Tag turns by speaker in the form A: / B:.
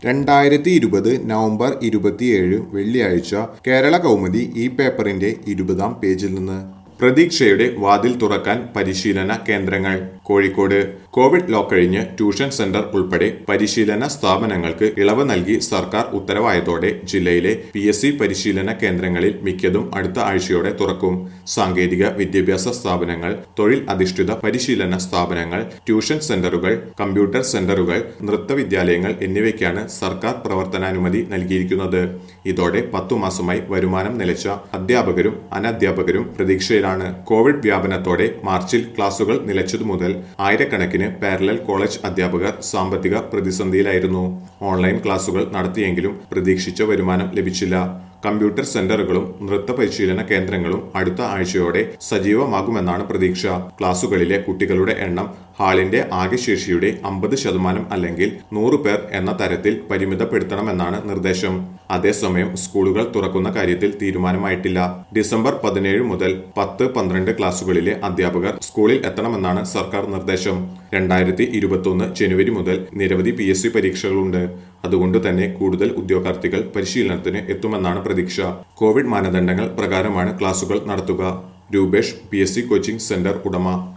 A: 2020 November 27 വെള്ളിയാഴ്ച കേരള കൗമുദി ഈ പേപ്പറിന്റെ 20-ാം പേജിൽ നിന്ന് പ്രതീക്ഷയുടെ വാതിൽ തുറക്കാൻ പരിശീലന കേന്ദ്രങ്ങൾ. കോഴിക്കോട് കോവിഡ് ലോക്ക് കഴിഞ്ഞ് ട്യൂഷൻ സെന്റർ ഉൾപ്പെടെ പരിശീലന സ്ഥാപനങ്ങൾക്ക് ഇളവ് നൽകി സർക്കാർ ഉത്തരവായതോടെ ജില്ലയിലെ PSC പരിശീലന കേന്ദ്രങ്ങളിൽ മിക്കതും അടുത്ത ആഴ്ചയോടെ തുറക്കും. സാങ്കേതിക വിദ്യാഭ്യാസ സ്ഥാപനങ്ങൾ, തൊഴിൽ അധിഷ്ഠിത പരിശീലന സ്ഥാപനങ്ങൾ, ട്യൂഷൻ സെന്ററുകൾ, കമ്പ്യൂട്ടർ സെന്ററുകൾ, നൃത്തവിദ്യാലയങ്ങൾ എന്നിവയ്ക്കാണ് സർക്കാർ പ്രവർത്തനാനുമതി നൽകിയിരിക്കുന്നത്. ഇതോടെ 10 മാസമായി വരുമാനം നിലച്ച അധ്യാപകരും അനധ്യാപകരും പ്രതീക്ഷയിലാണ്. കോവിഡ് വ്യാപനത്തോടെ മാർച്ചിൽ ക്ലാസുകൾ നിലച്ചതു മുതൽ ആയിരക്കണക്കിന് പാരലൽ കോളേജ് അധ്യാപകർ സാമ്പത്തിക പ്രതിസന്ധിയിലായിരുന്നു. ഓൺലൈൻ ക്ലാസുകൾ നടത്തിയെങ്കിലും പ്രതീക്ഷിച്ച വരുമാനം ലഭിച്ചില്ല. കമ്പ്യൂട്ടർ സെന്ററുകളും നൃത്ത പരിശീലന കേന്ദ്രങ്ങളും അടുത്ത ആഴ്ചയോടെ സജീവമാകുമെന്നാണ് പ്രതീക്ഷ. ക്ലാസുകളിലെ കുട്ടികളുടെ എണ്ണം ഹാളിന്റെ ആകെ ശേഷിയുടെ 50% അല്ലെങ്കിൽ 100 പേർ എന്ന തരത്തിൽ പരിമിതപ്പെടുത്തണമെന്നാണ് നിർദ്ദേശം. അതേസമയം സ്കൂളുകൾ തുറക്കുന്ന കാര്യത്തിൽ തീരുമാനമായിട്ടില്ല. ഡിസംബർ 17 മുതൽ 10-12 ക്ലാസുകളിലെ അധ്യാപകർ സ്കൂളിൽ എത്തണമെന്നാണ് സർക്കാർ നിർദ്ദേശം. 2021 ജനുവരി മുതൽ നിരവധി PSC പരീക്ഷകളുണ്ട്. അതുകൊണ്ട് തന്നെ കൂടുതൽ ഉദ്യോഗാർത്ഥികൾ പരിശീലനത്തിന് എത്തുമെന്നാണ് പ്രതീക്ഷ. കോവിഡ് മാനദണ്ഡങ്ങൾ പ്രകാരമാണ് ക്ലാസുകൾ നടത്തുക. രൂപേഷ് PSC കോച്ചിംഗ് സെന്റർ ഉടമ.